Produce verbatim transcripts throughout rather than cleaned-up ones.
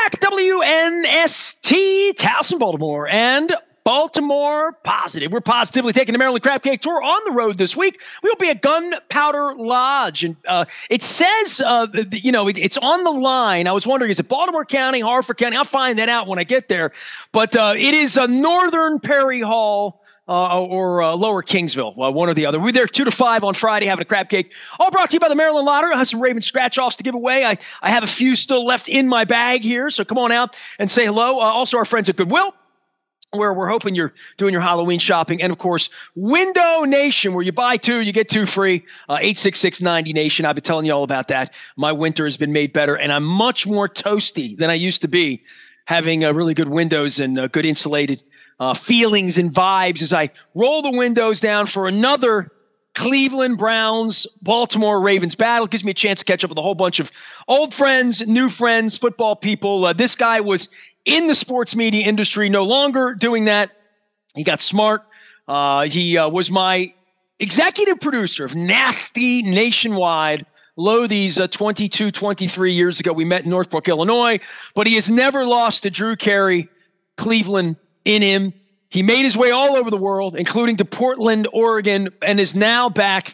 back. W N S T, Towson, Baltimore, and Baltimore Positive. We're positively taking the Maryland Crab Cake Tour on the road this week. We'll be at Gunpowder Lodge. And uh, it says, uh, you know, it, it's on the line. I was wondering, is it Baltimore County, Harford County? I'll find that out when I get there. But uh, it is uh, Northern Perry Hall. Uh, or uh, Lower Kingsville, uh, one or the other. We're there two to five on Friday having a crab cake. All brought to you by the Maryland Lottery. I have some Raven scratch-offs to give away. I, I have a few still left in my bag here, so come on out and say hello. Uh, also, our friends at Goodwill, where we're hoping you're doing your Halloween shopping. And, of course, Window Nation, where you buy two, you get two free. Uh, eight six six, ninety Nation. I've been telling you all about that. My winter has been made better, and I'm much more toasty than I used to be, having uh, really good windows and uh, good insulated Uh, feelings and vibes as I roll the windows down for another Cleveland Browns, Baltimore Ravens battle. Gives me a chance to catch up with a whole bunch of old friends, new friends, football people. Uh, this guy was in the sports media industry, no longer doing that. He got smart. Uh, he uh, was my executive producer of Nasty Nationwide. Lothies uh, twenty-two, twenty-three years ago. We met in Northbrook, Illinois, but he has never lost to Drew Carey, Cleveland, in him. He made his way all over the world, including to Portland, Oregon, and is now back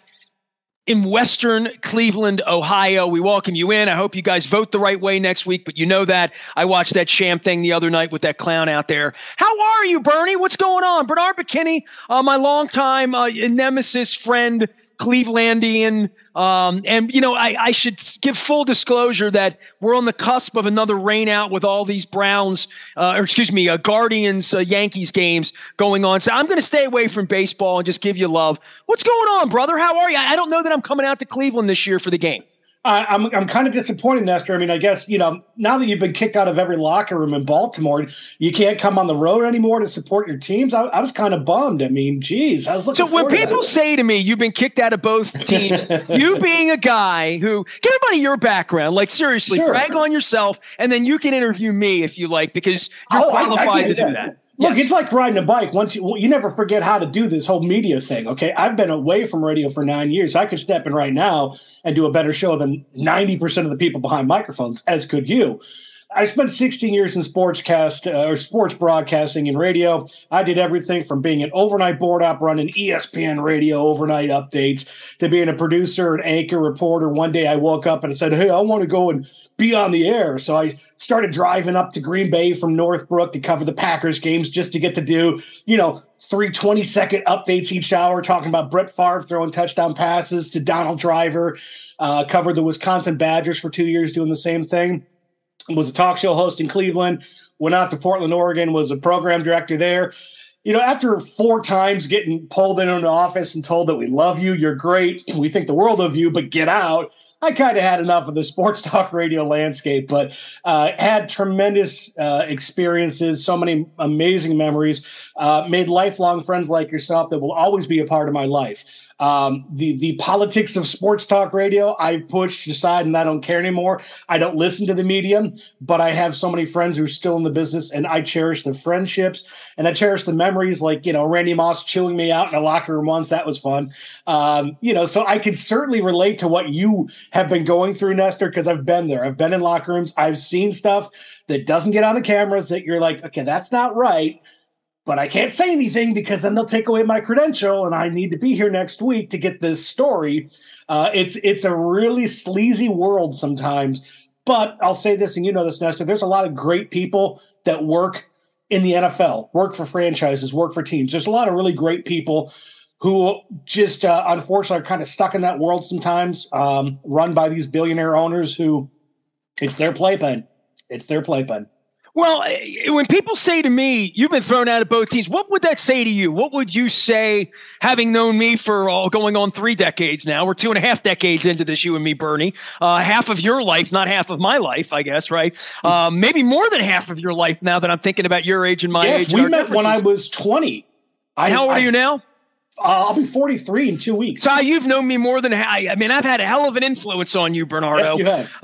in Western Cleveland, Ohio. We welcome you in. I hope you guys vote the right way next week, but you know that. I watched that sham thing the other night with that clown out there. How are you, Bernie? What's going on? Bernard McKinney, uh, my longtime uh, nemesis friend, Clevelandian. Um, and, you know, I, I should give full disclosure that we're on the cusp of another rain out with all these Browns, uh, or excuse me, uh, Guardians, uh, Yankees games going on. So I'm going to stay away from baseball and just give you love. What's going on, brother? How are you? I, I don't know that I'm coming out to Cleveland this year for the game. I, I'm I'm kind of disappointed, Nestor. I mean, I guess, you know, now that you've been kicked out of every locker room in Baltimore, you can't come on the road anymore to support your teams. I, I was kind of bummed. I mean, geez, I was looking. So when people to say to me, "You've been kicked out of both teams," you being a guy who give everybody your background, like seriously, sure. brag on yourself, and then you can interview me if you like, because you're oh, qualified I, I to do that. that. Look, yes. It's like riding a bike. Once you, you never forget how to do this whole media thing. Okay, I've been away from radio for nine years. I could step in right now and do a better show than ninety percent of the people behind microphones, as could you. I spent sixteen years in sportscast uh, or sports broadcasting and radio. I did everything from being an overnight board op running E S P N radio overnight updates to being a producer, an anchor, reporter. One day I woke up and I said, "Hey, I want to go and be on the air." So I started driving up to Green Bay from Northbrook to cover the Packers games just to get to do, you know, three twenty-second updates each hour, talking about Brett Favre throwing touchdown passes to Donald Driver. Uh, covered the Wisconsin Badgers for two years doing the same thing. Was a talk show host in Cleveland, went out to Portland, Oregon, was a program director there. You know, after four times getting pulled into an office and told that we love you, you're great, we think the world of you, but get out, I kind of had enough of the sports talk radio landscape, but uh, had tremendous uh, experiences, so many amazing memories, uh, made lifelong friends like yourself that will always be a part of my life. Um, the the politics of sports talk radio, I've pushed aside and I don't care anymore. I don't listen to the media, but I have so many friends who are still in the business, and I cherish the friendships and I cherish the memories, like, you know, Randy Moss chewing me out in a locker room once. That was fun. Um, you know, so I could certainly relate to what you have been going through, Nestor, because I've been there. I've been in locker rooms. I've seen stuff that doesn't get on the cameras that you're like, okay, that's not right. But I can't say anything because then they'll take away my credential and I need to be here next week to get this story. Uh, it's it's a really sleazy world sometimes. But I'll say this, and you know this, Nestor, there's a lot of great people that work in the N F L, work for franchises, work for teams. There's a lot of really great people who just uh, unfortunately are kind of stuck in that world sometimes, um, run by these billionaire owners who it's their playpen. It's their playpen. Well, when people say to me, you've been thrown out of both teams, what would that say to you? What would you say, having known me for uh, going on three decades now? We're two and a half decades into this, you and me, Bernie. Uh, half of your life, not half of my life, I guess, right? Uh, maybe more than half of your life now that I'm thinking about your age and my yes, age. We met when I was twenty. I, How old I, are you now? Uh, I'll be forty-three in two weeks. So you've known me more than I. I mean, I've had a hell of an influence on you, Bernardo. Yes, you have.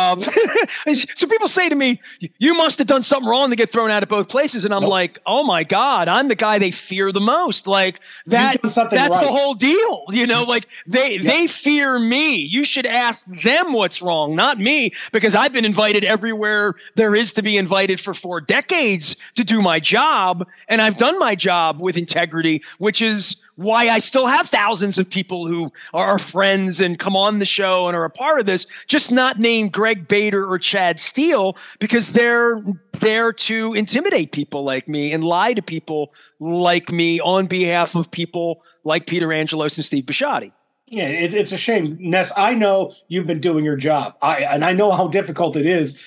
Um, so people say to me, "You must have done something wrong to get thrown out of both places," and I'm Nope. like, "Oh my God, I'm the guy they fear the most." Like that. You've done something That's right. the whole deal. You know, like they Yep. they fear me. You should ask them what's wrong, not me, because I've been invited everywhere there is to be invited for four decades to do my job, and I've done my job with integrity, which is why I still have thousands of people who are our friends and come on the show and are a part of this, just not named Greg Bader or Chad Steele, because they're there to intimidate people like me and lie to people like me on behalf of people like Peter Angelos and Steve Bisciotti. Yeah, it, it's a shame, Ness. I know you've been doing your job, I and I know how difficult it is.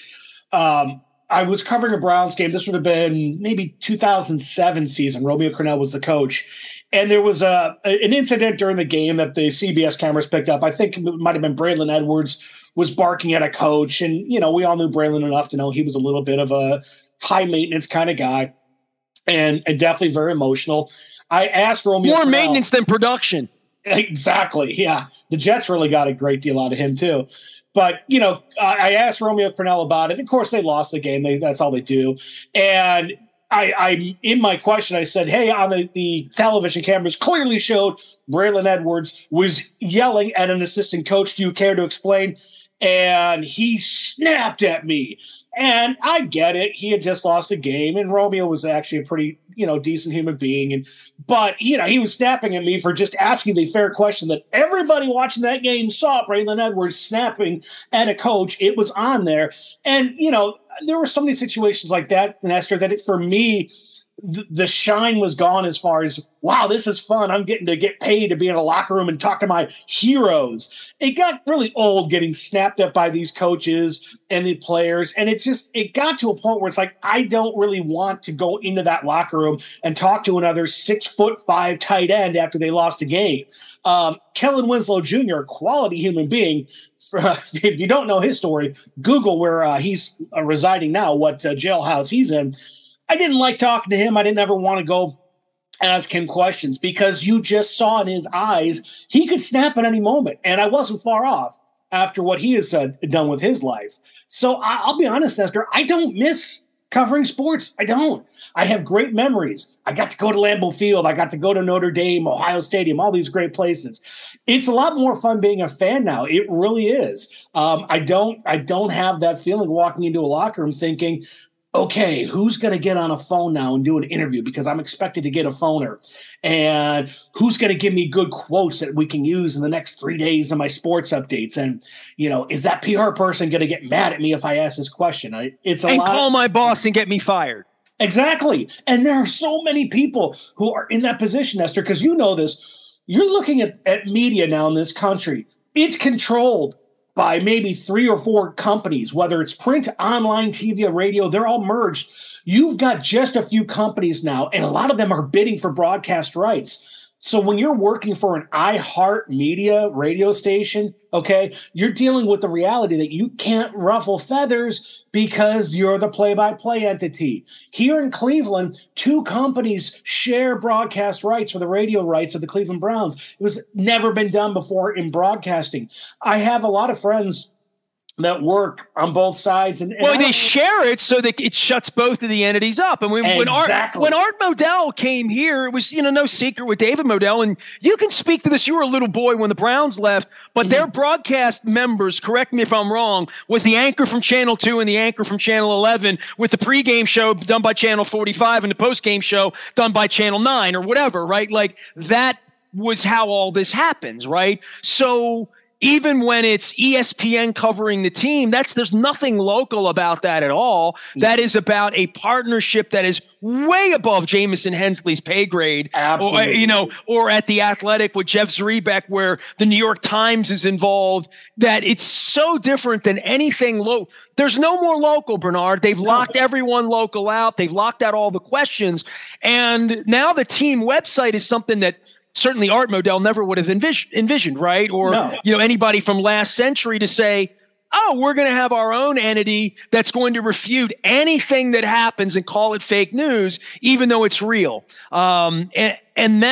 Um, I was covering a Browns game. This would have been maybe two thousand seven season. Romeo Crennel was the coach. And there was a an incident during the game that the C B S cameras picked up. I think it might have been Braylon Edwards was barking at a coach. And, you know, we all knew Braylon enough to know he was a little bit of a high-maintenance kind of guy and, and definitely very emotional. I asked Romeo More Crennel, maintenance than production. Exactly, yeah. The Jets really got a great deal out of him, too. But, you know, I asked Romeo Crennel about it. Of course, they lost the game. They, that's all they do. And I, I, in my question, I said, hey, on the, the television cameras clearly showed Braylon Edwards was yelling at an assistant coach. Do you care to explain? And he snapped at me. And I get it. He had just lost a game, and Romeo was actually a pretty, you know, decent human being. And but, you know, he was snapping at me for just asking the fair question that everybody watching that game saw Braylon Edwards snapping at a coach. It was on there. And, you know, there were so many situations like that, Nestor, that it, for me, th- the shine was gone as far as, wow, this is fun. I'm getting to get paid to be in a locker room and talk to my heroes. It got really old getting snapped at by these coaches and the players. And it just, it got to a point where it's like, I don't really want to go into that locker room and talk to another six foot five tight end after they lost a game. Um, Kellen Winslow Junior, quality human being. If you don't know his story, Google where uh, he's uh, residing now, what uh, jailhouse he's in. I didn't like talking to him. I didn't ever want to go ask him questions because you just saw in his eyes he could snap at any moment. And I wasn't far off after what he has uh, done with his life. So I, I'll be honest, Nestor, I don't miss covering sports. I don't. I have great memories. I got to go to Lambeau Field. I got to go to Notre Dame, Ohio Stadium, all these great places. It's a lot more fun being a fan now. It really is. Um, I don't. I don't have that feeling walking into a locker room thinking, okay, who's going to get on a phone now and do an interview because I'm expected to get a phoner, and who's going to give me good quotes that we can use in the next three days of my sports updates. And, you know, is that P R person going to get mad at me if I ask this question? I, it's a and lot. call my boss and get me fired. Exactly. And there are so many people who are in that position, Esther, because you know this. You're looking at, at media now in this country. It's controlled by maybe three or four companies, whether it's print, online, T V, or radio. They're all merged. You've got just a few companies now, and a lot of them are bidding for broadcast rights. So when you're working for an iHeartMedia radio station, okay, you're dealing with the reality that you can't ruffle feathers because you're the play-by-play entity. Here in Cleveland, two companies share broadcast rights for the radio rights of the Cleveland Browns. It was never been done before in broadcasting. I have a lot of friends that work on both sides. And, and well, they share it so that it shuts both of the entities up. And when, exactly. when Art when Art Modell came here, it was, you know, no secret with David Modell. And you can speak to this. You were a little boy when the Browns left, but mm-hmm. their broadcast members, correct me if I'm wrong, was the anchor from Channel two and the anchor from Channel eleven, with the pregame show done by Channel forty-five and the postgame show done by Channel nine or whatever, right? Like that was how all this happens, right? So even when it's E S P N covering the team, that's there's nothing local about that at all. That is about a partnership that is way above Jamison Hensley's pay grade. Absolutely. Or, you know, or at The Athletic with Jeff Zrebeck, where the New York Times is involved, that it's so different than anything local. There's no more local, Bernard. They've locked everyone local out. They've locked out all the questions. And now the team website is something that certainly Art Modell never would have envisioned, envisioned right? Or, no. you know, anybody from last century to say, oh, we're going to have our own entity that's going to refute anything that happens and call it fake news, even though it's real. Um, and, and that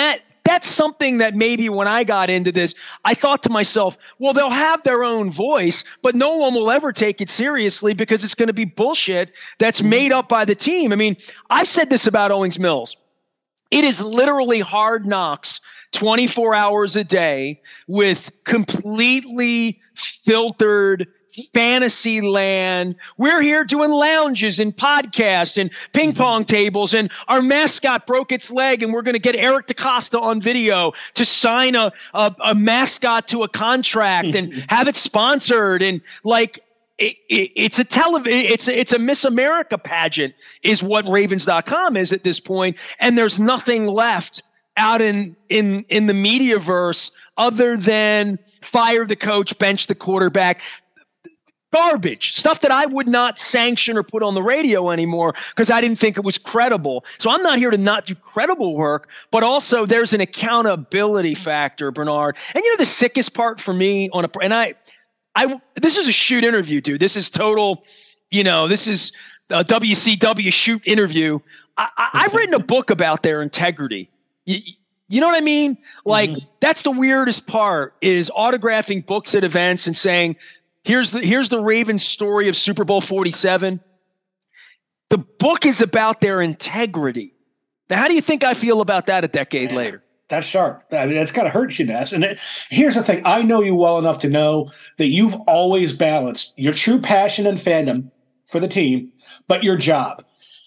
that's something that maybe when I got into this, I thought to myself, well, they'll have their own voice, but no one will ever take it seriously because it's going to be bullshit that's made up by the team. I mean, I've said this about Owings Mills. It is literally Hard Knocks twenty-four hours a day with completely filtered fantasy land. We're here doing lounges and podcasts and ping pong tables, and our mascot broke its leg, and we're going to get Eric DaCosta on video to sign a, a, a mascot to a contract and have it sponsored. And like, it, it, it's a television, it's a, it's a Miss America pageant is what Ravens dot com is at this point. And there's nothing left out in, in, in the mediaverse other than fire the coach, bench the quarterback. Garbage stuff that I would not sanction or put on the radio anymore because I didn't think it was credible. So I'm not here to not do credible work, but also there's an accountability factor, Bernard. And you know the sickest part for me on a and I, I this is a shoot interview, dude. This is total, you know, this is a W C W shoot interview. I, I, I've written a book about their integrity. You, you know what I mean? Like mm-hmm. That's the weirdest part is autographing books at events and saying, Here's the here's the Ravens story of Super Bowl forty-seven. The book is about their integrity. Now, how do you think I feel about that a decade Man, later? That's sharp. I mean, that's got to hurt you, Ness. And it, here's the thing. I know you well enough to know that you've always balanced your true passion and fandom for the team, but your job.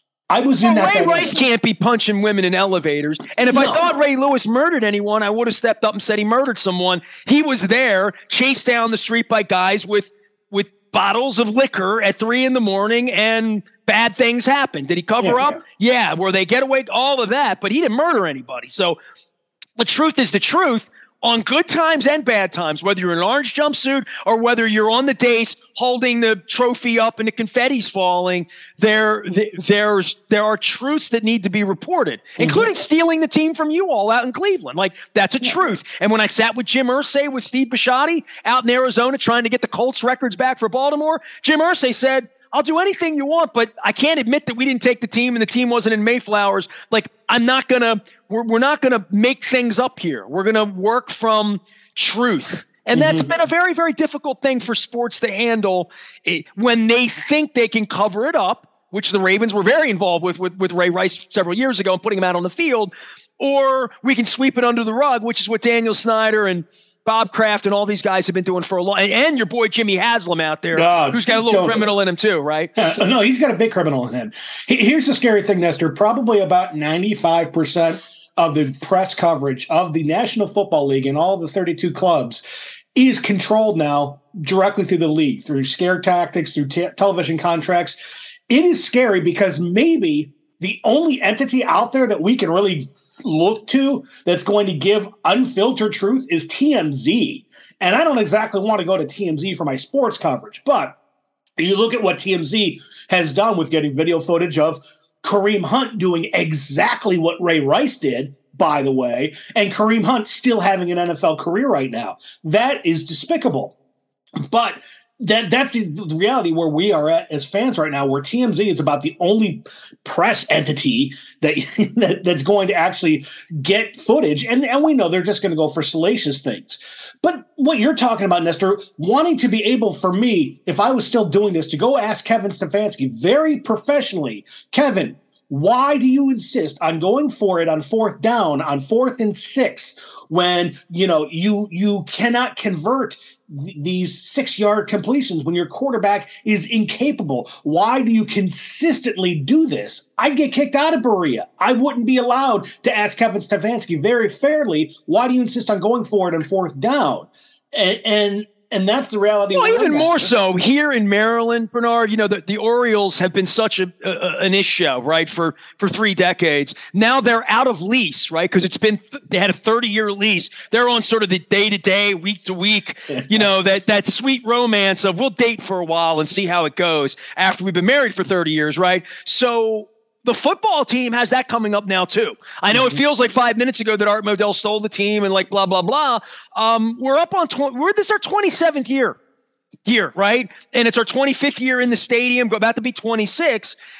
I was well, in that. Ray Rice can't be punching women in elevators. And if no. I thought Ray Lewis murdered anyone, I would have stepped up and said he murdered someone. He was there, chased down the street by guys with with bottles of liquor at three in the morning, and bad things happened. Did he cover yeah, up? Yeah. yeah, where they get away, all of that. But he didn't murder anybody. So the truth is the truth. On good times and bad times, whether you're in an orange jumpsuit or whether you're on the dais holding the trophy up and the confetti's falling, there, there's, there are truths that need to be reported, mm-hmm. including stealing the team from you all out in Cleveland. Like, that's a yeah. truth. And when I sat with Jim Irsay, with Steve Bisciotti out in Arizona trying to get the Colts records back for Baltimore, Jim Irsay said, I'll do anything you want, but I can't admit that we didn't take the team and the team wasn't in Mayflowers. Like, I'm not going to, we're, we're not going to make things up here. We're going to work from truth. And that's mm-hmm. been a very, very difficult thing for sports to handle it, when they think they can cover it up, which the Ravens were very involved with, with, with Ray Rice several years ago and putting him out on the field, or we can sweep it under the rug, which is what Daniel Snyder and Bob Kraft and all these guys have been doing for a long, and your boy Jimmy Haslam out there, uh, who's got a little criminal in him too, right? Uh, no, he's got a big criminal in him. Here's the scary thing, Nestor. Probably about ninety-five percent of the press coverage of the National Football League and all the thirty-two clubs is controlled now directly through the league, through scare tactics, through t- television contracts. It is scary because maybe the only entity out there that we can really look to that's going to give unfiltered truth is T M Z. And I don't exactly want to go to T M Z for my sports coverage, but you look at what T M Z has done with getting video footage of Kareem Hunt doing exactly what Ray Rice did, by the way, and Kareem Hunt still having an N F L career right now. That is despicable. But That that's the reality where we are at as fans right now, where T M Z is about the only press entity that, that that's going to actually get footage. And, and we know they're just going to go for salacious things. But what you're talking about, Nestor, wanting to be able, for me, if I was still doing this, to go ask Kevin Stefanski very professionally, Kevin, why do you insist on going for it on fourth down, on fourth and six, when, you know, you you cannot convert th- these six-yard completions when your quarterback is incapable? Why do you consistently do this? I'd get kicked out of Berea. I wouldn't be allowed to ask Kevin Stefanski very fairly, why do you insist on going for it on fourth down? And and And that's the reality. Well, even more so here in Maryland, Bernard, you know, the, the Orioles have been such a, a an issue, right, for, for three decades. Now they're out of lease, right, because it's been th- they had a thirty-year lease. They're on sort of the day-to-day, week-to-week, you know, that, that sweet romance of we'll date for a while and see how it goes after we've been married for thirty years, right? So the football team has that coming up now, too. I know mm-hmm. it feels like five minutes ago that Art Modell stole the team and like blah, blah, blah. Um, we're up on twenty. We're this is our twenty-seventh year here, right? And it's our twenty-fifth year in the stadium, about to be twenty-six.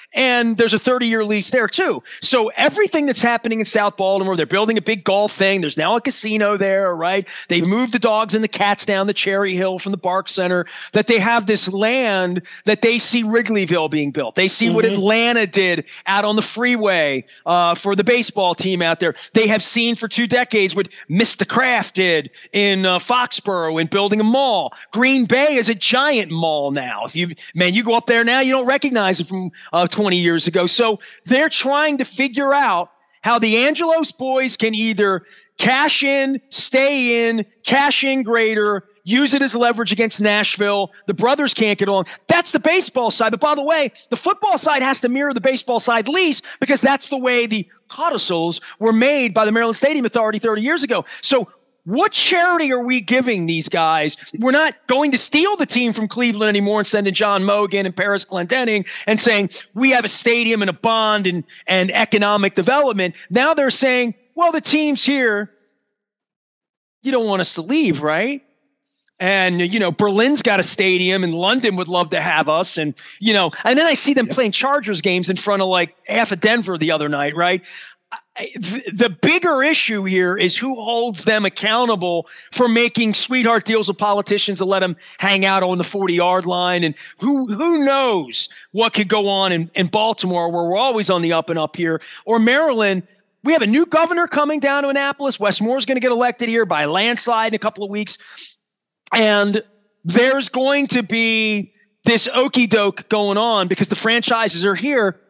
And there's a thirty-year lease there, too. So everything that's happening in South Baltimore, they're building a big golf thing. There's now a casino there, right? They moved the dogs and the cats down the Cherry Hill from the Bark Center, that they have this land that they see Wrigleyville being built. They see mm-hmm. what Atlanta did out on the freeway uh, for the baseball team out there. They have seen for two decades what Mister Kraft did in uh, Foxborough in building a mall. Green Bay is a giant mall now. If you, man, you go up there now, you don't recognize it from uh, twenty years ago. So they're trying to figure out how the Angelos boys can either cash in, stay in, cash in greater, use it as leverage against Nashville. The brothers can't get along. That's the baseball side. But by the way, the football side has to mirror the baseball side lease because that's the way the codicils were made by the Maryland Stadium Authority thirty years ago. So what charity are we giving these guys? We're not going to steal the team from Cleveland anymore and sending John Mogan and Paris Glendening and saying we have a stadium and a bond and, and economic development. Now they're saying, well, the team's here. You don't want us to leave, right? And, you know, Berlin's got a stadium and London would love to have us. And, you know, and then I see them yep. playing Chargers games in front of like half of Denver the other night, right? The bigger issue here is who holds them accountable for making sweetheart deals with politicians to let them hang out on the forty-yard line. And who who knows what could go on in, in Baltimore, where we're always on the up and up here, or Maryland. We have a new governor coming down to Annapolis. Wes Moore's going to get elected here by a landslide in a couple of weeks. And there's going to be this okie doke going on because the franchises are here.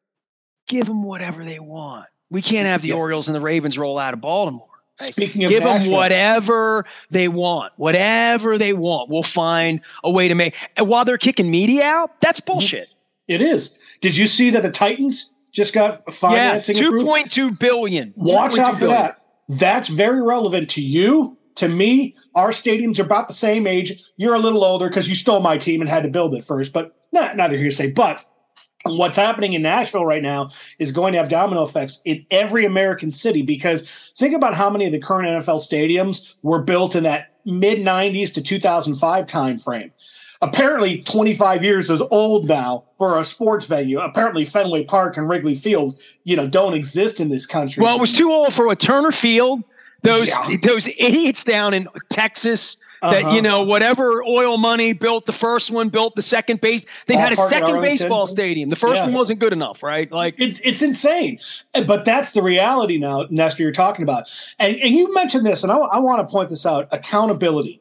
Give them whatever they want. We can't have the yeah. Orioles and the Ravens roll out of Baltimore. Right? Speaking of Give Nashville. them whatever they want. Whatever they want. We'll find a way to make – and while they're kicking media out, that's bullshit. It is. Did you see that the Titans just got financing yeah, two point two billion dollars. Watch out for that. That's very relevant to you, to me. Our stadiums are about the same age. You're a little older because you stole my team and had to build it first, but not, neither here to say. But what's happening in Nashville right now is going to have domino effects in every American city, because think about how many of the current N F L stadiums were built in that mid nineties to two thousand five time frame. Apparently twenty-five years is old now for a sports venue. Apparently Fenway Park and Wrigley Field, you know, don't exist in this country. Well, it was too old for a Turner Field. Those yeah. those idiots down in Texas that, uh-huh. you know, whatever oil money built the first one, built the second base. They've All had a second baseball stadium. The first yeah. one wasn't good enough, right? Like it's it's insane. But that's the reality now, Nestor, you're talking about. And and you mentioned this, and I, I want to point this out, accountability.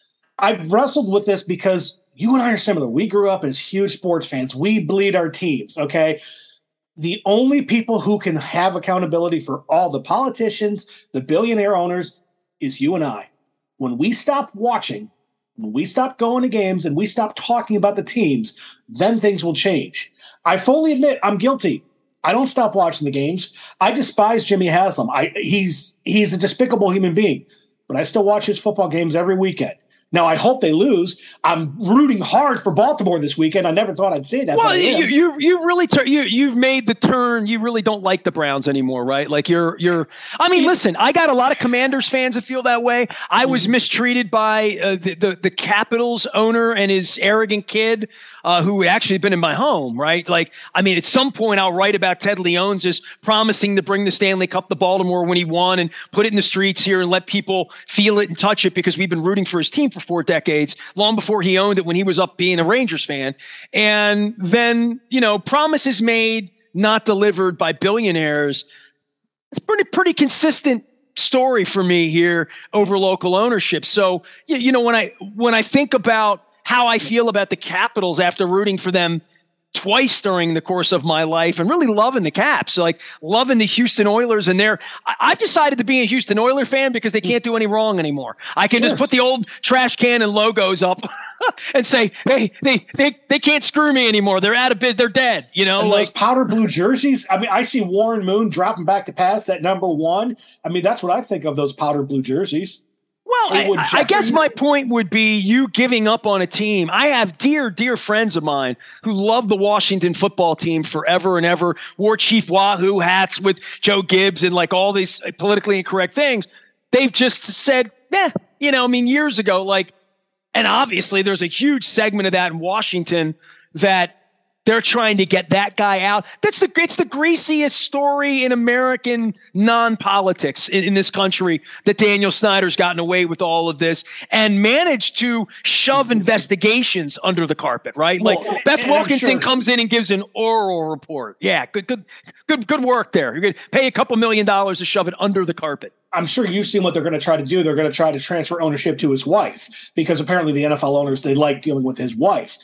I've wrestled with this because you and I are similar. We grew up as huge sports fans. We bleed our teams, okay? The only people who can have accountability for all the politicians, the billionaire owners, is you and I. When we stop watching, when we stop going to games and we stop talking about the teams, then things will change. I fully admit I'm guilty. I don't stop watching the games. I despise Jimmy Haslam. I, he's he's a despicable human being, but I still watch his football games every weekend. Now, I hope they lose. I'm rooting hard for Baltimore this weekend. I never thought I'd say that. Well, you, you you really tur- you you've made the turn. You really don't like the Browns anymore, right? Like you're you're. I mean, listen, I got a lot of Commanders fans that feel that way. I was mistreated by uh, the, the the Capitals owner and his arrogant kid, uh, who had actually been in my home, right? Like, I mean, at some point, I'll write about Ted Leonsis just promising to bring the Stanley Cup to Baltimore when he won and put it in the streets here and let people feel it and touch it because we've been rooting for his team for four decades, long before he owned it when he was up being a Rangers fan. And then, you know, promises made, not delivered by billionaires. It's pretty, pretty consistent story for me here over local ownership. So, you, you know, when I, when I think about how I feel about the Capitals after rooting for them twice during the course of my life and really loving the Caps, like loving the Houston Oilers. And they're, I, I've decided to be a Houston Oiler fan because they can't do any wrong anymore. I can sure. just put the old trash can and logos up and say, hey, they, they, they can't screw me anymore. They're out of bid. They're dead. You know, and like those powder blue jerseys. I mean, I see Warren Moon dropping back to pass at number one. I mean, that's what I think of those powder blue jerseys. Well, I, I guess my point would be you giving up on a team. I have dear, dear friends of mine who love the Washington football team forever and ever, wore Chief Wahoo hats with Joe Gibbs and like all these politically incorrect things. They've just said, yeah, you know, I mean, years ago, like, and obviously there's a huge segment of that in Washington that they're trying to get that guy out. That's the it's the greasiest story in American non-politics in, in this country, that Daniel Snyder's gotten away with all of this and managed to shove investigations under the carpet, right? Like Well, Beth and I'm Wilkinson sure- comes in and gives an oral report. Yeah, good, good, good, good work there. You're going to pay a couple million dollars to shove it under the carpet. I'm sure you've seen what they're going to try to do. They're going to try to transfer ownership to his wife, because apparently the N F L owners, they like dealing with his wife.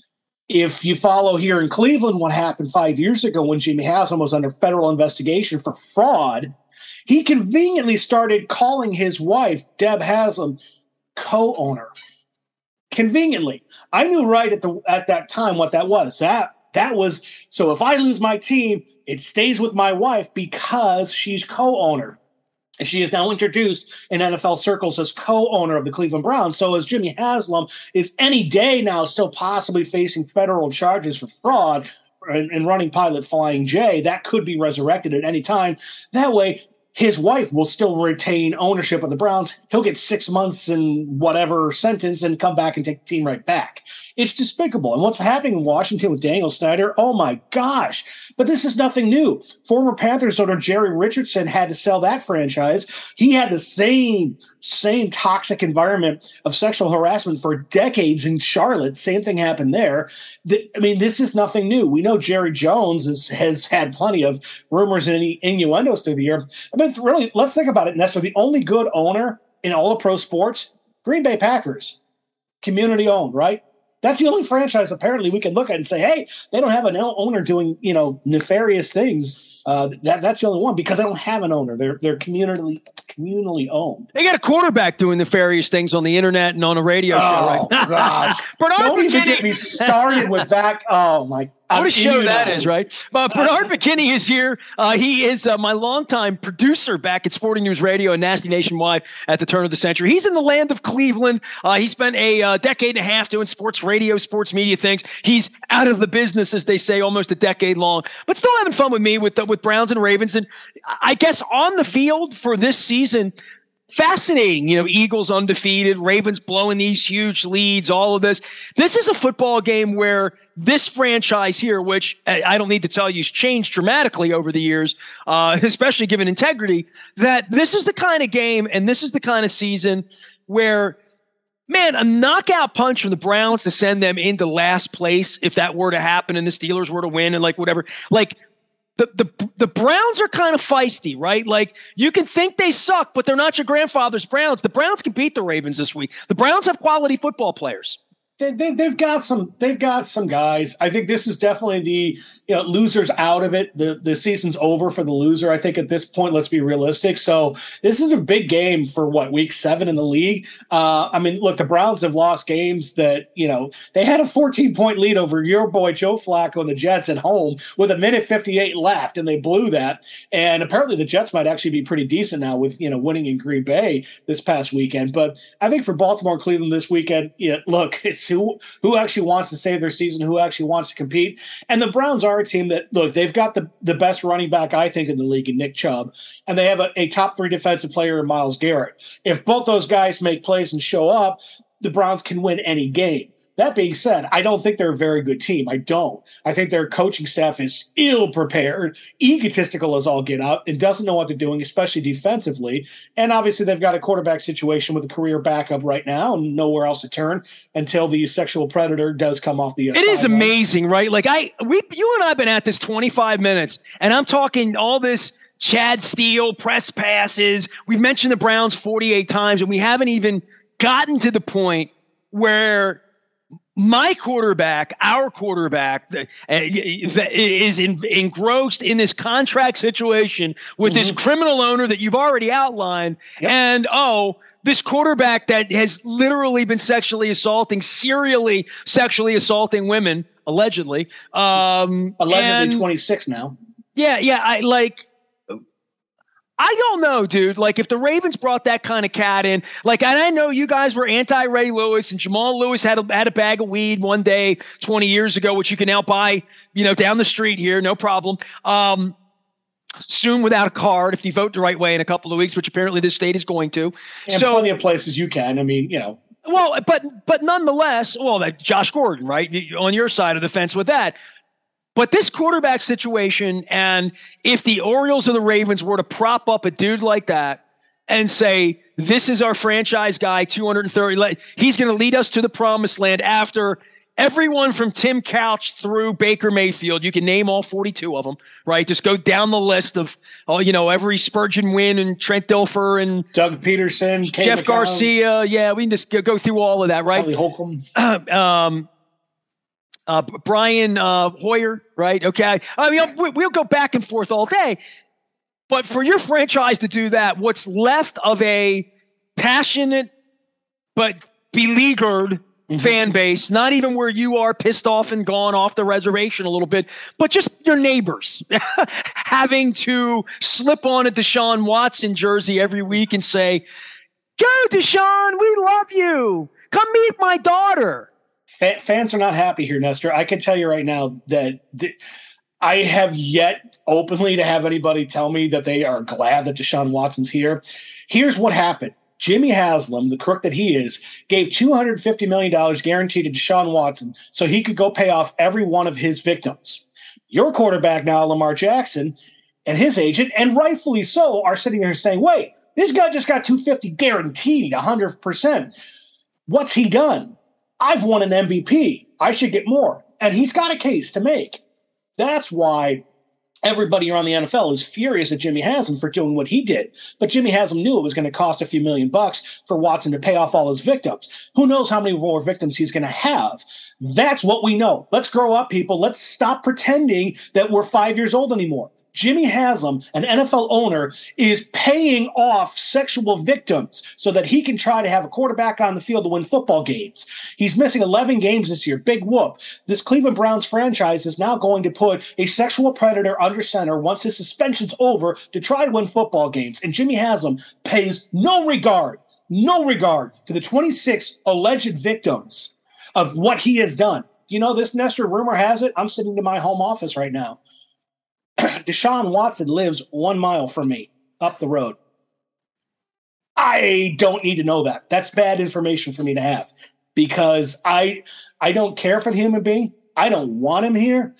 If you follow here in Cleveland what happened five years ago when Jimmy Haslam was under federal investigation for fraud, he conveniently started calling his wife, Deb Haslam, co-owner. Conveniently. I knew right at the at that time what that was. That that was, so if I lose my team, it stays with my wife because she's co-owner. And she is now introduced in N F L circles as co-owner of the Cleveland Browns. So as Jimmy Haslam is any day now still possibly facing federal charges for fraud and, and running Pilot Flying J, that could be resurrected at any time. That way, his wife will still retain ownership of the Browns. He'll get six months and whatever sentence and come back and take the team right back. It's despicable. And what's happening in Washington with Daniel Snyder, oh my gosh. But this is nothing new. Former Panthers owner Jerry Richardson had to sell that franchise. He had the same, same toxic environment of sexual harassment for decades in Charlotte. Same thing happened there. The, I mean, this is nothing new. We know Jerry Jones is, has had plenty of rumors and innuendos through the year. I mean, really, let's think about it, Nestor. The only good owner in all of pro sports, Green Bay Packers, community owned, right? That's the only franchise apparently we can look at and say, hey, they don't have an owner doing, you know, nefarious things. Uh, that that's the only one, because they don't have an owner. They're they're communally communally owned. They got a quarterback doing nefarious things on the internet and on a radio oh, show, right? Gosh. Bernard Don't even McKinney. get me started with that. Oh my. What a show that immunized. is, right? Uh, Bernard McKinney is here. Uh, he is uh, my longtime producer back at Sporting News Radio and Nasty Nationwide at the turn of the century. He's in the land of Cleveland. Uh, he spent a uh, decade and a half doing sports radio, sports media things. He's out of the business, as they say, almost a decade long, but still having fun with me with uh, with Browns and Ravens. And I guess on the field for this season, fascinating, you know, Eagles undefeated, Ravens blowing these huge leads, all of this. This is a football game where this franchise here, which I don't need to tell you has changed dramatically over the years, uh, especially given integrity, that this is the kind of game and this is the kind of season where, man, a knockout punch from the Browns to send them into last place, if that were to happen and the Steelers were to win and like whatever, like, The, the the Browns are kind of feisty, right? Like, you can think they suck, but they're not your grandfather's Browns. The Browns can beat the Ravens this week. The Browns have quality football players. They, they, they've got some. They've got some guys. I think this is definitely the you know losers out of it. The the season's over for the loser. I think at this point, let's be realistic. So this is a big game for what, week seven in the league. Uh, I mean, look, the Browns have lost games that you know they had a fourteen point lead over your boy Joe Flacco and the Jets at home with a minute fifty-eight left, and they blew that. And apparently, the Jets might actually be pretty decent now with you know winning in Green Bay this past weekend. But I think for Baltimore and Cleveland this weekend, yeah, look, it's who who actually wants to save their season, who actually wants to compete. And the Browns are a team that, look, they've got the, the best running back, I think, in the league in Nick Chubb, and they have a, a top three defensive player in Myles Garrett. If both those guys make plays and show up, the Browns can win any game. That being said, I don't think they're a very good team. I don't. I think their coaching staff is ill-prepared, egotistical as all get out, and doesn't know what they're doing, especially defensively. And obviously they've got a quarterback situation with a career backup right now and nowhere else to turn until the sexual predator does come off the It is amazing, right? Like, I, we, you and I have been at this twenty-five minutes, and I'm talking all this Chad Steele, press passes. We've mentioned the Browns forty-eight times, and we haven't even gotten to the point where my quarterback, our quarterback, uh, is in, engrossed in this contract situation with mm-hmm. this criminal owner that you've already outlined. Yep. And, oh, this quarterback that has literally been sexually assaulting, serially sexually assaulting women, allegedly. Um, allegedly and, twenty-six now. Yeah, yeah. I like. I don't know, dude. Like, if the Ravens brought that kind of cat in, like, and I know you guys were anti-Ray Lewis, and Jamal Lewis had a, had a bag of weed one day twenty years ago, which you can now buy, you know, down the street here, no problem. Um, soon without a card if you vote the right way in a couple of weeks, which apparently this state is going to. And so, plenty of places you can. I mean, you know. Well, but but nonetheless, well, that Josh Gordon, right, on your side of the fence with that. But this quarterback situation, and if the Orioles or the Ravens were to prop up a dude like that and say, this is our franchise guy, two hundred thirty, he's going to lead us to the promised land after everyone from Tim Couch through Baker Mayfield, you can name all forty-two of them, right? Just go down the list of, oh, you know, every Spurgeon win and Trent Dilfer and Doug Peterson, Jeff Kay Garcia. Yeah, we can just go, go through all of that, right? Charlie Holcomb. um, uh, Brian uh, Hoyer, right? Okay. I mean, we'll, we'll go back and forth all day. But for your franchise to do that, what's left of a passionate but beleaguered fan base, not even where you are pissed off and gone off the reservation a little bit, but just your neighbors having to slip on a Deshaun Watson jersey every week and say, go Deshaun, we love you. Come meet my daughter. F- fans are not happy here, Nestor. I can tell you right now that th- I have yet openly to have anybody tell me that they are glad that Deshaun Watson's here. Here's what happened. Jimmy Haslam, the crook that he is, gave two hundred fifty million dollars guaranteed to Deshaun Watson so he could go pay off every one of his victims. Your quarterback now, Lamar Jackson, and his agent, and rightfully so, are sitting there saying, wait, this guy just got two hundred fifty guaranteed, one hundred percent. What's he done? I've won an M V P. I should get more. And he's got a case to make. That's why everybody around the N F L is furious at Jimmy Haslam for doing what he did. But Jimmy Haslam knew it was going to cost a few million bucks for Watson to pay off all his victims. Who knows how many more victims he's going to have? That's what we know. Let's grow up, people. Let's stop pretending that we're five years old anymore. Jimmy Haslam, an N F L owner, is paying off sexual victims so that he can try to have a quarterback on the field to win football games. He's missing eleven games this year. Big whoop. This Cleveland Browns franchise is now going to put a sexual predator under center once his suspension's over to try to win football games. And Jimmy Haslam pays no regard, no regard to the twenty-six alleged victims of what he has done. You know, this Nestor, rumor has it, I'm sitting in my home office right now. Deshaun Watson lives one mile from me up the road. I don't need to know that. That's bad information for me to have because I I don't care for the human being. I don't want him here.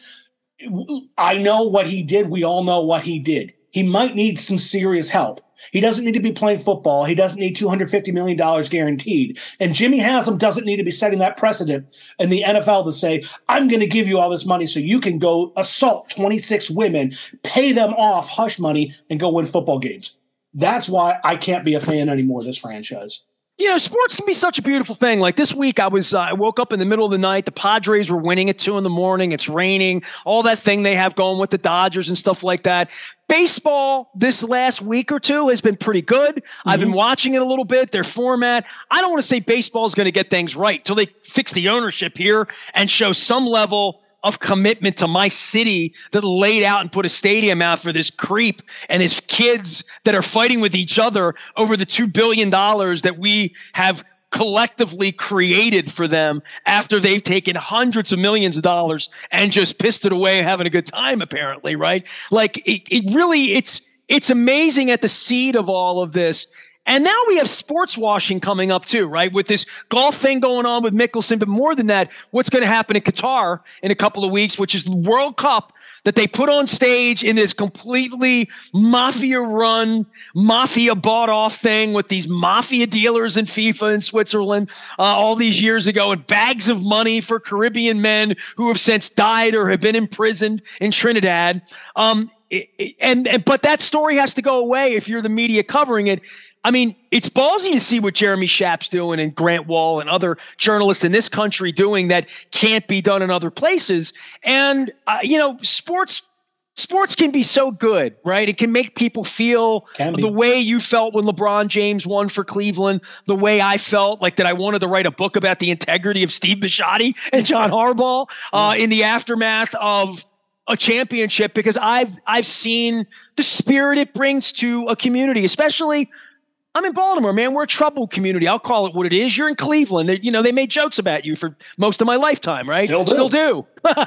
I know what he did. We all know what he did. He might need some serious help. He doesn't need to be playing football. He doesn't need two hundred fifty million dollars guaranteed. And Jimmy Haslam doesn't need to be setting that precedent in the N F L to say, I'm going to give you all this money so you can go assault twenty-six women, pay them off hush money, and go win football games. That's why I can't be a fan anymore of this franchise. You know, sports can be such a beautiful thing. Like this week, I was uh, I woke up in the middle of the night. The Padres were winning at two in the morning. It's raining. All that thing they have going with the Dodgers and stuff like that. Baseball this last week or two has been pretty good. Mm-hmm. I've been watching it a little bit. Their format. I don't want to say baseball is going to get things right till they fix the ownership here and show some level of commitment to my city that laid out and put a stadium out for this creep and his kids that are fighting with each other over the two billion dollars that we have collectively created for them after they've taken hundreds of millions of dollars and just pissed it away having a good time, apparently, right? Like it, it really, it's, it's amazing at the seed of all of this. And now we have sports washing coming up too, right? With this golf thing going on with Mickelson, but more than that, what's going to happen in Qatar in a couple of weeks, which is the World Cup that they put on stage in this completely mafia-run, mafia-bought-off thing with these mafia dealers in FIFA in Switzerland uh, all these years ago, and bags of money for Caribbean men who have since died or have been imprisoned in Trinidad. Um, it, it, and, and but that story has to go away if you're the media covering it. I mean, it's ballsy to see what Jeremy Schaap's doing and Grant Wall and other journalists in this country doing that can't be done in other places. And, uh, you know, sports sports can be so good, right? It can make people feel the way you felt when LeBron James won for Cleveland, the way I felt like that I wanted to write a book about the integrity of Steve Bisciotti and John Harbaugh uh, in the aftermath of a championship, because I've I've seen the spirit it brings to a community, especially – I'm in Baltimore, man. We're a troubled community. I'll call it what it is. You're in Cleveland. They, you know, they made jokes about you for most of my lifetime, right? Still do. Still do.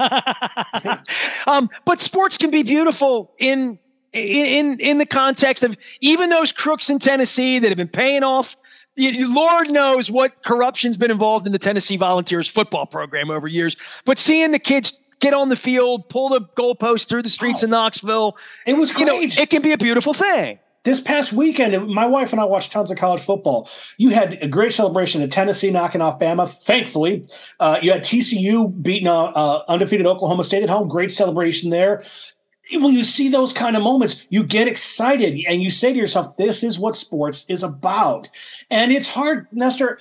um, but sports can be beautiful in in in the context of even those crooks in Tennessee that have been paying off. You, Lord knows what corruption's been involved in the Tennessee Volunteers football program over years. But seeing the kids get on the field, pull the goalpost through the streets oh, of Knoxville. It was great. You know, it can be a beautiful thing. This past weekend, my wife and I watched tons of college football. You had a great celebration in Tennessee knocking off Bama, thankfully. Uh, you had T C U beating uh, uh, undefeated Oklahoma State at home. Great celebration there. When you see those kind of moments, you get excited and you say to yourself, this is what sports is about. And it's hard, Nestor.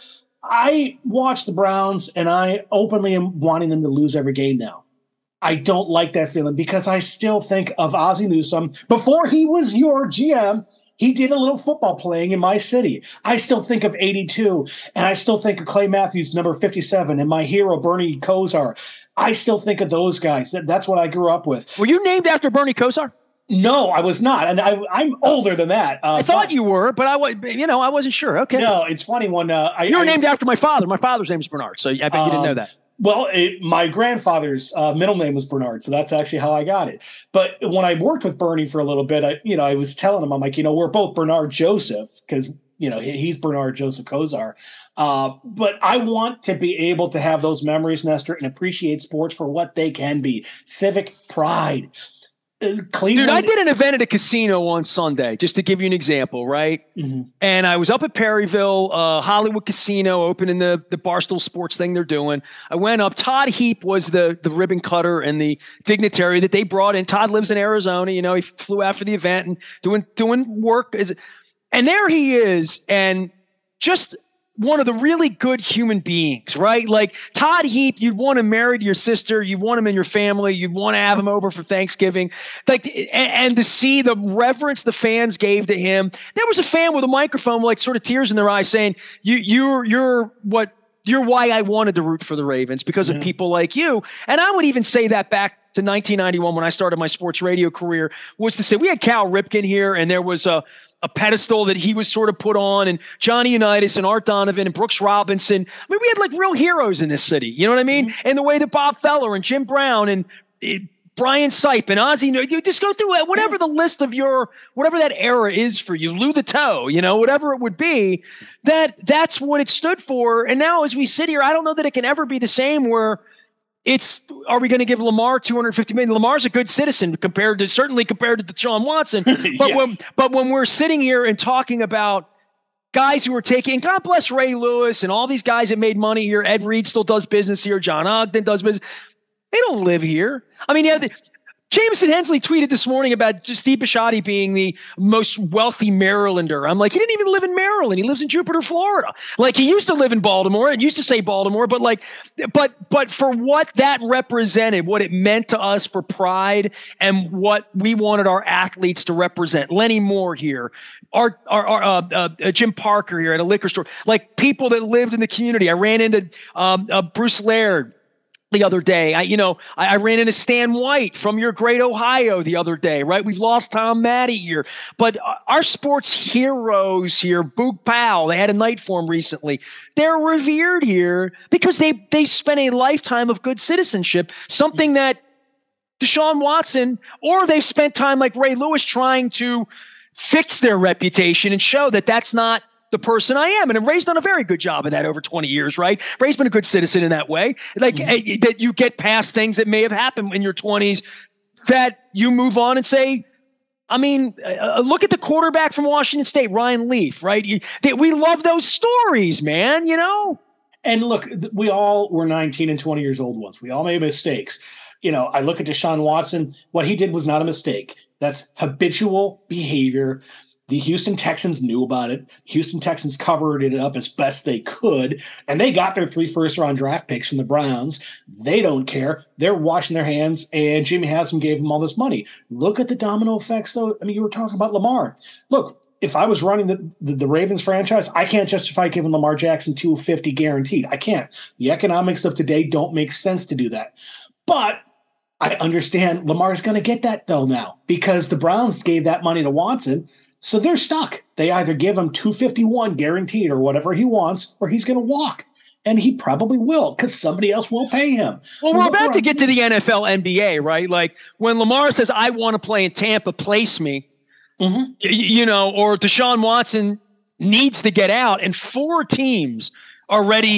I watch the Browns and I openly am wanting them to lose every game now. I don't like that feeling because I still think of Ozzie Newsome. Before he was your G M, he did a little football playing in my city. I still think of eighty-two, and I still think of Clay Matthews, number fifty-seven, and my hero, Bernie Kosar. I still think of those guys. That's what I grew up with. Were you named after Bernie Kosar? No, I was not, and I, I'm older than that. Uh, I thought but, you were, but I was, you know, I wasn't sure. Okay. No, it's funny when uh, I, you were I, named after my father. My father's name is Bernard, so I bet um, you didn't know that. Well, it, my grandfather's uh, middle name was Bernard, so that's actually how I got it. But when I worked with Bernie for a little bit, I, you know, I was telling him, I'm like, you know, we're both Bernard Joseph because, you know, he, he's Bernard Joseph Kosar. Uh, but I want to be able to have those memories, Nestor, and appreciate sports for what they can be. Civic pride. Cleveland. Dude, I did an event at a casino on Sunday, just to give you an example, right? Mm-hmm. And I was up at Perryville, uh, Hollywood Casino, opening the the Barstool Sports thing they're doing. I went up. Todd Heap was the the ribbon cutter and the dignitary that they brought in. Todd lives in Arizona. You know, he flew after the event and doing doing work. As, and there he is, and just one of the really good human beings, right? Like Todd Heap, you'd want him married to your sister. You want him in your family. You'd want to have him over for Thanksgiving. Like, and, and to see the reverence the fans gave to him. There was a fan with a microphone, like sort of tears in their eyes saying, you, you're, you're what, you're why I wanted to root for the Ravens because yeah. of people like you. And I would even say that back to nineteen ninety-one when I started my sports radio career was to say, we had Cal Ripken here and there was a, a pedestal that he was sort of put on, and Johnny Unitas and Art Donovan and Brooks Robinson. I mean, we had like real heroes in this city. You know what I mean? Mm-hmm. And the way that Bob Feller and Jim Brown and uh, Brian Sipe and Ozzie, you just go through whatever the list of your, whatever that era is for you, Lou the Toe, you know, whatever it would be, that that's what it stood for. And now as we sit here, I don't know that it can ever be the same where it's, are we going to give Lamar two hundred fifty million dollars? Lamar's a good citizen compared to, certainly compared to Deshaun Watson. But yes. when, but when we're sitting here and talking about guys who are taking, God bless Ray Lewis and all these guys that made money here. Ed Reed still does business here. John Ogden does business. They don't live here. I mean, yeah, the, Jameson Hensley tweeted this morning about Steve Bisciotti being the most wealthy Marylander. I'm like, he didn't even live in Maryland. He lives in Jupiter, Florida. Like, he used to live in Baltimore. It used to say Baltimore, but like, but but for what that represented, what it meant to us for pride and what we wanted our athletes to represent. Lenny Moore here, our, our, our uh, uh, Jim Parker here at a liquor store, like people that lived in the community. I ran into um, uh, Bruce Laird the other day. I, you know, I, I ran into Stan White from your great Ohio the other day, right? We've lost Tom Matte here, but our sports heroes here, Boog Powell, they had a night for him recently. They're revered here because they, they spent a lifetime of good citizenship, something that Deshaun Watson, or they've spent time like Ray Lewis trying to fix their reputation and show that that's not the person I am. And Ray's done a very good job of that over twenty years, right? Ray's been a good citizen in that way. Like mm-hmm. that you get past things that may have happened in your twenties, that you move on and say, I mean, uh, look at the quarterback from Washington State, Ryan Leaf, right? You, they, we love those stories, man, you know? And look, we all were nineteen and twenty years old once. We all made mistakes. You know, I look at Deshaun Watson. What he did was not a mistake. That's habitual behavior. The Houston Texans knew about it. Houston Texans covered it up as best they could, and they got their three first-round draft picks from the Browns. They don't care. They're washing their hands, and Jimmy Haslam gave them all this money. Look at the domino effects, though. I mean, you were talking about Lamar. Look, if I was running the, the, the Ravens franchise, I can't justify giving Lamar Jackson two hundred fifty guaranteed. I can't. The economics of today don't make sense to do that. But I understand Lamar's going to get that, though, now, because the Browns gave that money to Watson. So they're stuck. They either give him two hundred fifty-one guaranteed or whatever he wants, or he's going to walk. And he probably will because somebody else will pay him. Well, we're about to get to the N F L, N B A, right? Like when Lamar says, I want to play in Tampa, place me, mm-hmm. y- you know, or Deshaun Watson needs to get out, and four teams are ready.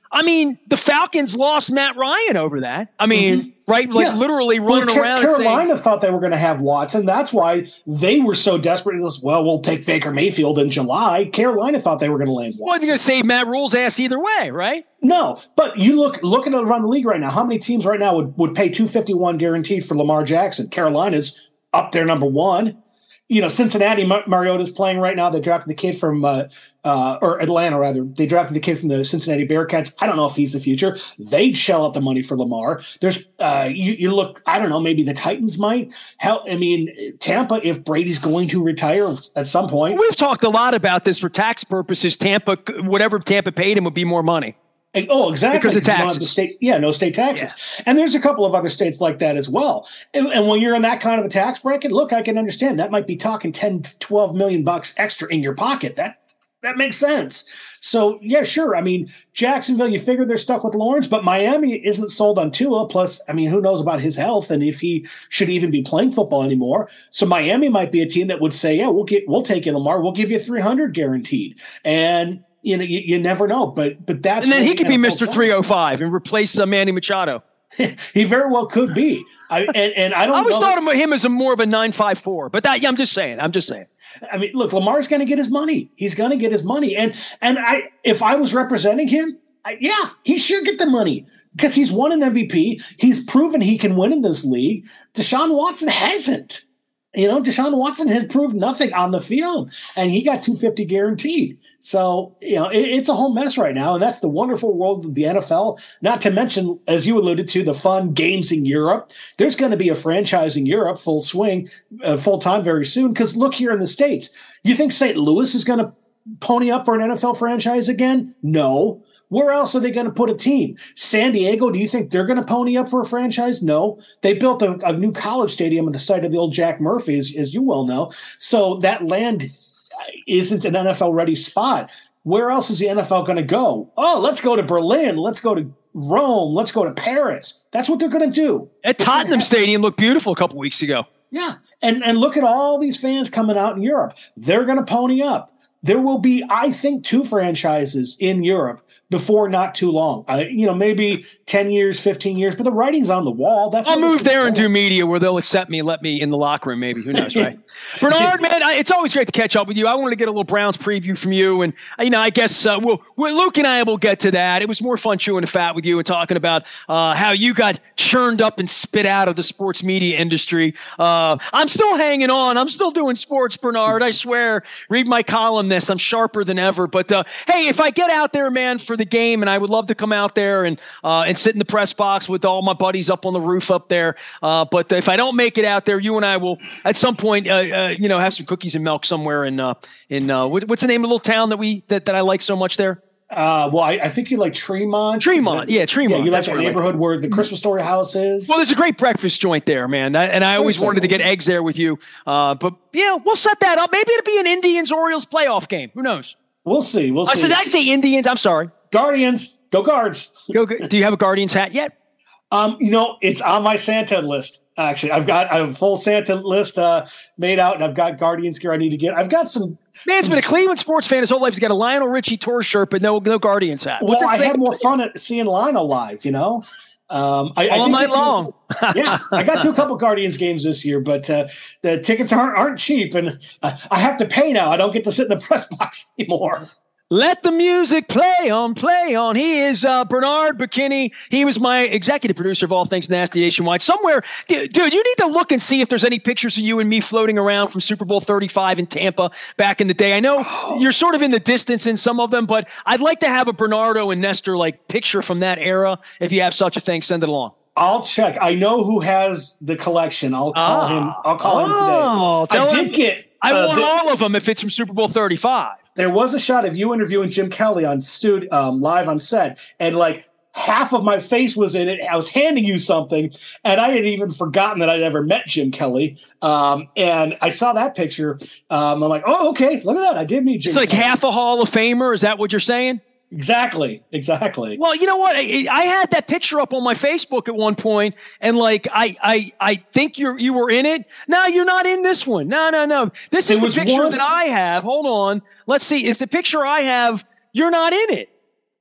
I mean, the Falcons lost Matt Ryan over that. I mean, mm-hmm. right? Like yeah. literally running well, around. Carolina saying, thought they were going to have Watson. That's why they were so desperate. Was, well, we'll take Baker Mayfield in July. Carolina thought they were going to land Watson. Well, they're going to save Matt Rule's ass either way, right? No, but you look looking around the league right now. How many teams right now would, would pay two fifty-one guaranteed for Lamar Jackson? Carolina's up there, number one. You know, Cincinnati, Mar- Mariota's playing right now. They drafted the kid from, uh, uh, or Atlanta, rather. They drafted the kid from the Cincinnati Bearcats. I don't know if he's the future. They'd shell out the money for Lamar. There's, uh, you, you look, I don't know, maybe the Titans might. Hell, I mean, Tampa, if Brady's going to retire at some point. We've talked a lot about this for tax purposes. Tampa, whatever Tampa paid him would be more money. And, oh, exactly. Because of taxes. The state, yeah, no state taxes. Yeah. And there's a couple of other states like that as well. And, and when you're in that kind of a tax bracket, look, I can understand. That might be talking ten, twelve million bucks extra in your pocket. That that makes sense. So, yeah, sure. I mean, Jacksonville, you figure they're stuck with Lawrence, but Miami isn't sold on Tua. Plus, I mean, who knows about his health and if he should even be playing football anymore. So Miami might be a team that would say, yeah, we'll get, we'll take you, Lamar. We'll give you three hundred guaranteed. And You know, you, you never know, but but that's and then he could be Mister three oh five and replace uh, Manny Machado. He very well could be. I and, and I don't. I always know thought that, of him as a more of a nine five four, but that yeah, I'm just saying. I'm just saying. I mean, look, Lamar's going to get his money. He's going to get his money, and and I if I was representing him, I, yeah, he should get the money because he's won an M V P. He's proven he can win in this league. Deshaun Watson hasn't. You know, Deshaun Watson has proved nothing on the field, and he got two hundred fifty guaranteed. So, you know, it, it's a whole mess right now, and that's the wonderful world of the N F L. Not to mention, as you alluded to, the fun games in Europe. There's going to be a franchise in Europe, full swing, uh, full time very soon. Because look here in the States, you think Saint Louis is going to pony up for an N F L franchise again? No. Where else are they going to put a team? San Diego, do you think they're going to pony up for a franchise? No. They built a, a new college stadium on the site of the old Jack Murphy, as, as you well know. So that land isn't an N F L-ready spot. Where else is the N F L going to go? Oh, let's go to Berlin. Let's go to Rome. Let's go to Paris. That's what they're going to do. At Tottenham Stadium looked beautiful a couple weeks ago. Yeah. And, and look at all these fans coming out in Europe. They're going to pony up. There will be, I think, two franchises in Europe before not too long. Uh, you know, maybe ten years, fifteen years, but the writing's on the wall. That's I'll move there and do media where they'll accept me and let me in the locker room, maybe. Who knows, right? Bernard, man, I, it's always great to catch up with you. I wanted to get a little Browns preview from you. And, you know, I guess uh, we'll, we'll, Luke and I will get to that. It was more fun chewing the fat with you and talking about uh, how you got churned up and spit out of the sports media industry. Uh, I'm still hanging on. I'm still doing sports, Bernard. I swear. Read my columnist. I'm sharper than ever. But, uh, hey, if I get out there, man, for the game, and I would love to come out there and uh, and sit in the press box with all my buddies up on the roof up there. Uh, but if I don't make it out there, you and I will at some point, uh, uh, you know, have some cookies and milk somewhere in uh, in uh, what, what's the name of the little town that we that, that I like so much there? Uh, well, I, I think you like Tremont. Tremont, yeah, Tremont. Yeah, you like that neighborhood like. where the Christmas Story house is. Well, there's a great breakfast joint there, man. I, and I always wanted to get eggs there with you. Uh, but yeah, we'll set that up. Maybe it'll be an Indians Orioles playoff game. Who knows? We'll see. We'll see. I said, did I say Indians? I'm sorry. Guardians. Go Guards. Go, do you have a Guardians hat yet? Um, you know, it's on my Santa list. Actually, I've got I have a full Santa list uh, made out, and I've got Guardians gear I need to get. I've got some. Man's some, been a Cleveland sports fan his whole life. He's got a Lionel Richie tour shirt, but no no Guardians hat. What's well, I had more fun at seeing Lionel live. You know, um, I, all I night long. Yeah, I got to a couple Guardians games this year, but uh, the tickets aren't aren't cheap, and uh, I have to pay now. I don't get to sit in the press box anymore. Let the music play on, play on. He is uh, Bernard McKinney. He was my executive producer of All Things Nasty Nationwide. Somewhere, dude, dude, you need to look and see if there's any pictures of you and me floating around from Super Bowl thirty-five in Tampa back in the day. I know oh. you're sort of in the distance in some of them, but I'd like to have a Bernardo and Nestor like picture from that era. If you have such a thing, send it along. I'll check. I know who has the collection. I'll call ah. him. I'll call oh, him today. I did him, get. I uh, want the, all of them if it's from Super Bowl thirty-five. There was a shot of you interviewing Jim Kelly on stud, um, live on set, and like half of my face was in it. I was handing you something, and I had even forgotten that I'd ever met Jim Kelly. Um, and I saw that picture. Um, I'm like, oh, okay, look at that. I did meet Jim It's like Kelly. Half a Hall of Famer. Is that what you're saying? Exactly. Exactly. Well, you know what? I, I had that picture up on my Facebook at one point, and like I, I, I think you you were in it. No, you're not in this one. No, no, no. This is the picture one... that I have. Hold on. Let's see if the picture I have. You're not in it.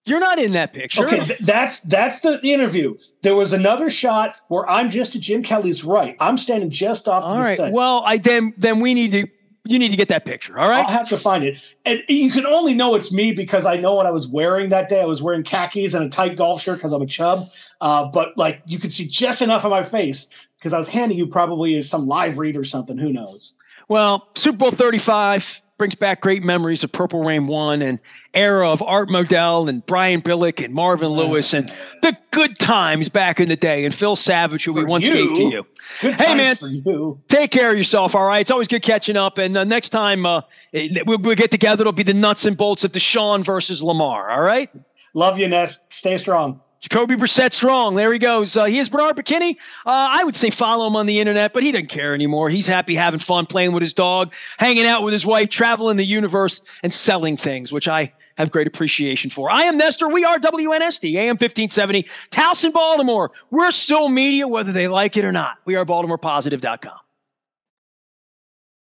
You're not in that picture. Okay, th- that's that's the interview. There was another shot where I'm just to Jim Kelly's right. I'm standing just off to All the right. side. Well, I then then we need to you need to get that picture. All right. I'll have to find it. And you can only know it's me because I know what I was wearing that day. I was wearing khakis and a tight golf shirt because I'm a chub. Uh, but like you could see just enough of my face because I was handing you probably some live read or something. Who knows? Well, Super Bowl thirty-five brings back great memories of Purple Rain one and era of Art Modell and Brian Billick and Marvin Lewis and the good times back in the day. And Phil Savage, who For we once you. gave to you. Good Hey, times man, for you. take care of yourself, all right? It's always good catching up. And uh, next time uh, we'll, we'll get together, it'll be the nuts and bolts of Deshaun versus Lamar, all right? Love you, Ness. Stay strong. Jacoby Brissett strong. There he goes. Uh, he is Bernard McKinney. Uh, I would say follow him on the internet, but he doesn't care anymore. He's happy having fun, playing with his dog, hanging out with his wife, traveling the universe, and selling things, which I have great appreciation for. I am Nestor. We are W N S T, A M fifteen seventy, Towson, Baltimore. We're still media, whether they like it or not. We are baltimore positive dot com.